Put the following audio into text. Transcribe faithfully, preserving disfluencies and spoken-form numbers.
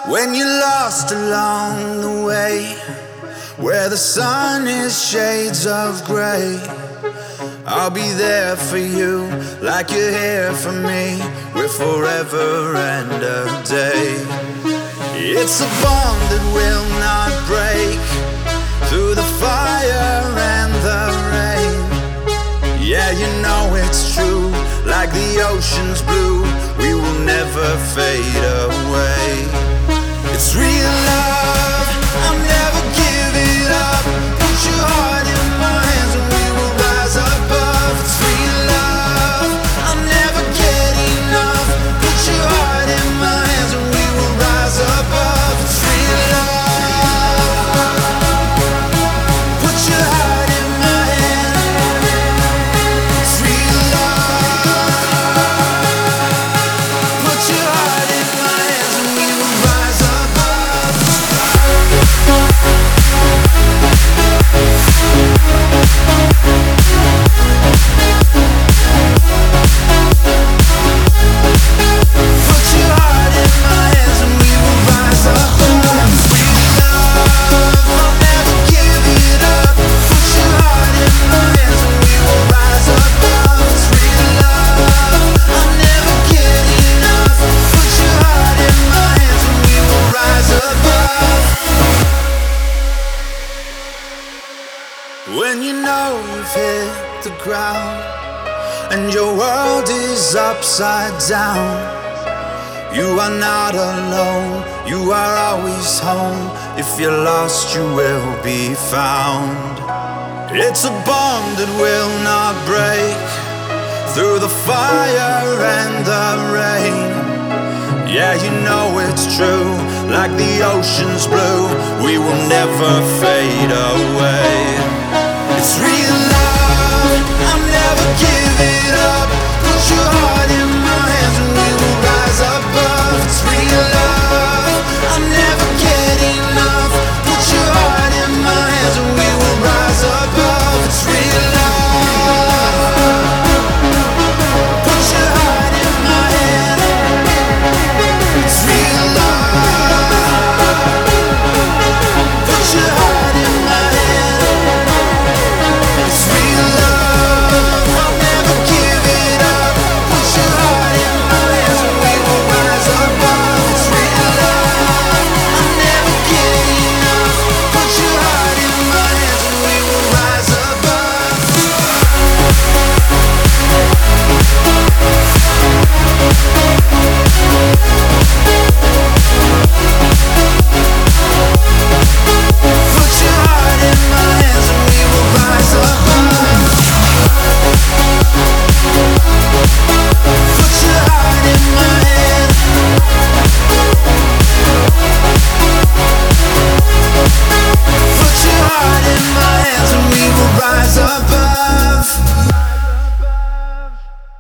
When you're lost along the way, where the sun is shades of gray, I'll be there for you like you're here for me. We're forever and a day. It's a bond that will not break through the fire and the rain. Yeah, you know it's true, like the ocean's blue, we will never fade away. It's real love, I'll never give it up. Put your heart in my hands and we will rise above. It's real love, I'll never get enough. Put your heart in my hands and we will rise above. It's real love. Put your heart in my hands. It's real love. Put your heart in my hands and we will rise above. When you know you've hit the ground and your world is upside down, you are not alone, you are always home. If you're lost, you will be found. It's a bond that will not break through the fire and the rain. Yeah, you know it's true, like the ocean's blue, we will never fade away. It's real love, I'll never give it up. Put your heart